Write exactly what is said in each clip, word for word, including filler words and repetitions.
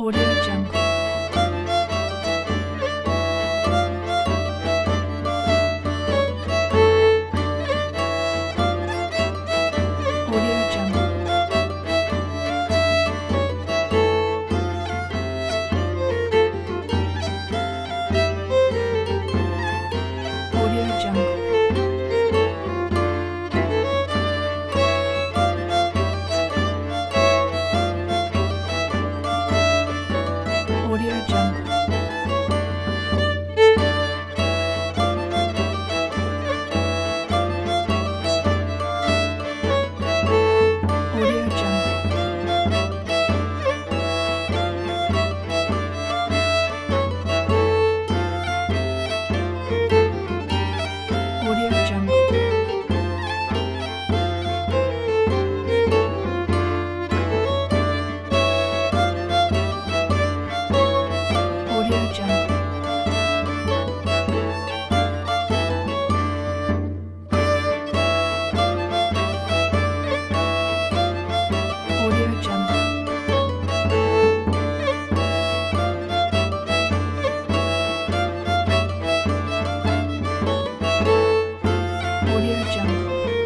Audio Jungle. Audio Jungle. Audio Jungle. Audio Jungle. Audio Jungle. Audio Jungle. Audio Jungle. Audio Jungle. Audio Jungle.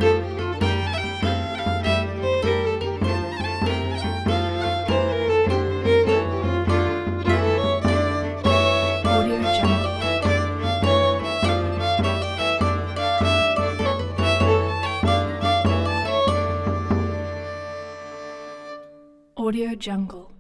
Audio Jungle. Audio Jungle.